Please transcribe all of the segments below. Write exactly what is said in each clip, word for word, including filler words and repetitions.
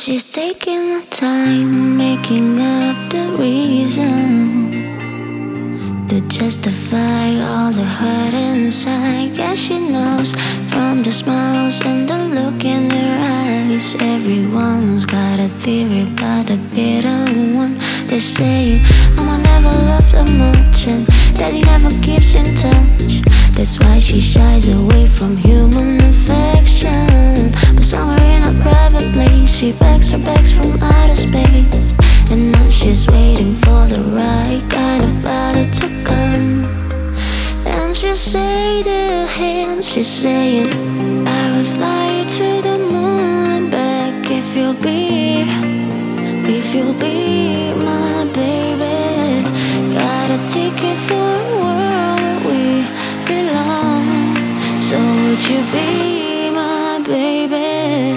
She's taking her time, making up the reason to justify all the hurt inside. Yeah, she knows from the smiles and the look in their eyes. Everyone's got a theory about the bitter one. They say mama never loved her much and daddy never keeps in touch. That's why she shies away from human affection. But somewhere in a private place, she begs her begs from outer space. And now she's waiting for the right kind of ballad to come. And she'll say to him, she's saying, I will fly you to the moon and back if you'll be, if you'll be my baby. Got a ticket for a world where we belong. So would you be my baby?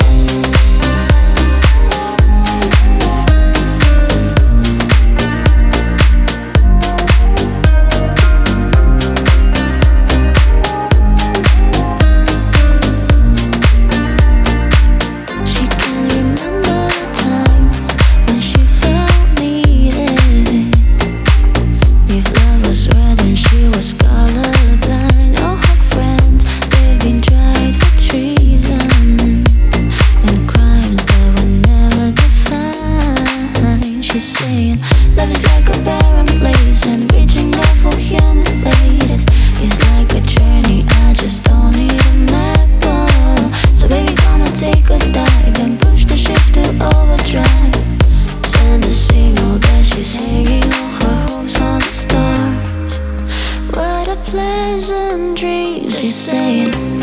Love is like a barren place and reaching out for human fate. It's, it's like a journey, I just don't need a map. Oh, so baby, gonna take a dive and push the ship to overdrive. Send a signal that she's hanging all her hopes on the stars. What a pleasant dream, she's saying.